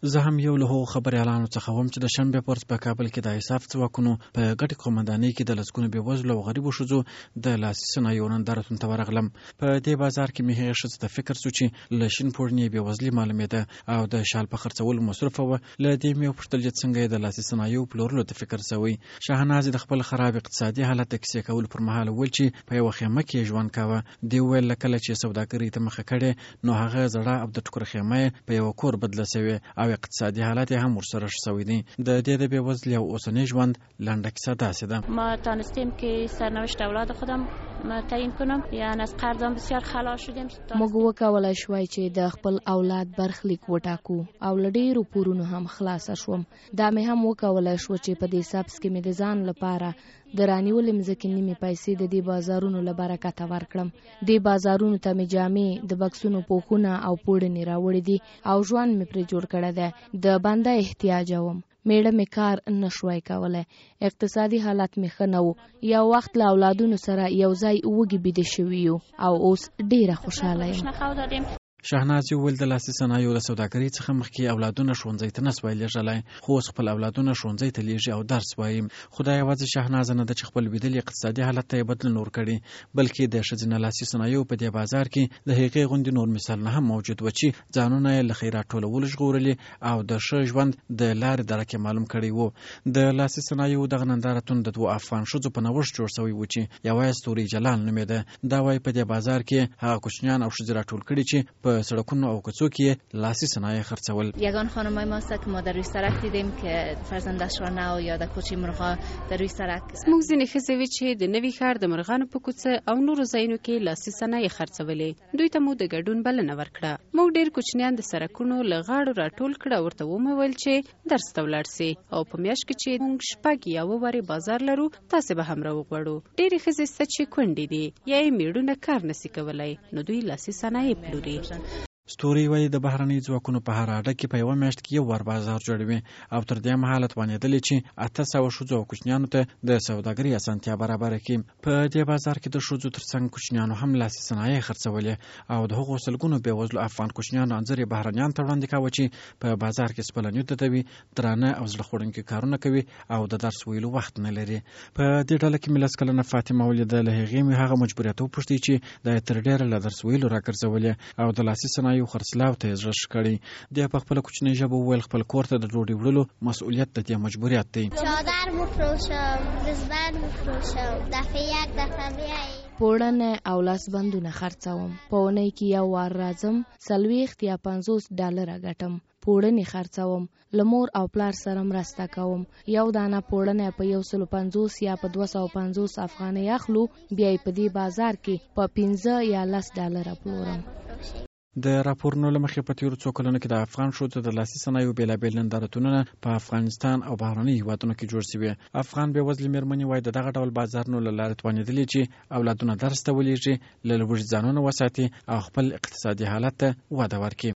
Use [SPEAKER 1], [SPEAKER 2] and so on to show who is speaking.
[SPEAKER 1] زه هم یو له هغو خبریالانو څخه وم چې د شنبې په ورځ په کابل کې د انصاف ځواکونو په ګډې قومندانۍ کې د لسګونو بېوزلو او غریبو ښځو د لاسي صنایعو نندارتون ته ورغلم. په دې بازار کې مې هغې ښځې ته فکر سو چې له شین پوړنې بېوزلي معلومېده او د شال په خرڅولو مصروفه وه. له دې مې وپوښتل چې څنګه یې د لاسي صنایعو پلورلو ته فکر سوی. شاهنازې د خپل خراب اقتصادي حالت د کیسې کولو پر مهال وویل چې په یوه خیمه کې یې ژوند کاوه. دې وویل له کله چې سوداګرۍ ته مخه کړې نو هغه زړه او د ټوکر خیمه یې په یوه کور بدله سوې او اقتصادي حالت هم ورسره ښه سوی دی. د دې د بېوزلۍ او اوسني ژوند لنډه کیسه داسې ده.
[SPEAKER 2] ما تانستیم که سرنوشت اولاد خودم تعیین کنم، یعنی از قرضم بسیار خلاص شدیم.
[SPEAKER 3] موږ وکولای شوای چې د خپل اولاد برخلیک وټاکو او له ډېرو پورونو هم خلاص شوم. دا مې هم وکولای شو چې په دې سبس کې مې د ځان لپاره د رانیولې مځکې نیمې پیسې د دې بازارونو له برکته ورکړم. دې بازارونو ته مې جامې، د بکسونو پوښونه او پوړنې راوړې دي او ژوند مې پرې جوړ کړی دی. د بنده احتیاج وم. میړه مې کار نه شوای کولی. اقتصادي حالت مې ښه نه و. یو وخت له اولادونو سره یو ځای وږي بیده شوي یو او اوس ډېره خوشحاله یم.
[SPEAKER 1] شاهناز وویل د لاسي صنایعو د سوداګرۍ څخه مخکې اولادونه ښوونځي ته نه سوای لیږلی، خو اوس خپل اولادونه ښوونځي ته لیږي او درس وایي. خو دا یوازې شاهنازه نه ده چې خپل لوېدلي اقتصادي حالت ته یې بدلون ورکړي، بلکې د ښځینه لاسي صنایعو په دې بازار کې د هغې غوندې نور مثالونه هم موجود و چې ځانونه یې له خیرات ټولولو ژغورلي او د ښه ژوند د لارې درک یې معلوم کړی و. د لاسي صنایعو دغه نندارتون د 2 افغان ښځو په نوښت جوړ شوی و چې یوه یې ستوري جلال نومېده. دا وایي په دې بازار کې هغه کوچنیان او ښځې راټول کړي چې په سړکونو او کوڅو کې لاسي صنایع خرڅول.
[SPEAKER 4] یگان خانمای ماست که ما در روی سرک دیدیم که فرزندش را نه یا د کوچه مرغا در روی سرک.
[SPEAKER 5] موږ ځینې ښځې وې چې د نوي ښار د مرغانو په کوڅه او نورو ځایونو کې لاسي صنایع خرڅولې. دوی ته مو د ګډون بلنه ورکړه. موږ ډېر کوچنیان د سرکونو له غاړو راټول کړه، ورته ومو ویل چې درس ته ولاړ سئ او په میاشت کې چې موږ 6 یا 7 وارې بازار لرو تاسې به هم راوغواړو. ډېرې ښځې سته چې کونډې دي یا یې میړونه کار نسي کولی نو دوی لاسي صنایع پلوري.
[SPEAKER 1] ستوري وایي د بهرنۍ ځواکونو په هر اډه کې په یوه میاشت کې یو وار بازار جوړوي او تر دې مهاله توانېدلې چې 800 ښځو او کوچنیانو ته د سوداګرۍ اسانتیا برابره کړي. په دې بازار کې د ښځو ترڅنګ کوچنیانو هم لاسي صنایع خرڅولې او د هغو سلګونو بېوزلو افغان کوچنیانو انځور یې بهرنیانو ته وړاندې کاوه چې په بازار کې سپلنیو ددوي، درانه او زړه خوړونکي کارونه کوي او د درس ویلو وخت نه لري. په دې ډله کې مې لس کلنه فاطمه ولیده. له هغې مې هغه مجبوریت وپوښتې چې د تر ډېره له درس ویلو راګرځولې او د لاسي صنایعو خرڅلاو ته یې زړه ښه کړی. دی په خپله کوچنۍ ژبه وویل خپل کور ته د ډوډۍ وړلو مسؤلیت د دې مجبوریت دی.
[SPEAKER 6] چادر میفروشم، رزبند میفروشم، دفعه یک دفعه بیایی.
[SPEAKER 3] پوړنه او لاسبندونه خرڅوم. په اونۍ کې یو وار راځم، 40 یا 50 ډالره ګټم. پوړنې خرڅوم. له مور او پلار سره مرسته کوم. یو دانه پوړنه په 150 یا په 250 افغانۍ اخلو، بیا یې په دې بازار کې په 15 یا 10 ډالره پلورم.
[SPEAKER 1] د راپورونو له مخې په تېرو څو کلونو کې د افغان ښځو د لاسي صنایعو بېلابېل نندارتونونه په افغانستان او بهرنۍ هېوادونو کې جوړ شوي. افغان بېوزلې مېرمنې وایي د دغه ډول بازارونو له لارې توانېدلې چې اولادونه درس ته ولېږي، له لوږې ځانونه وساتي او خپل اقتصادي حالت ته وده ورکړي.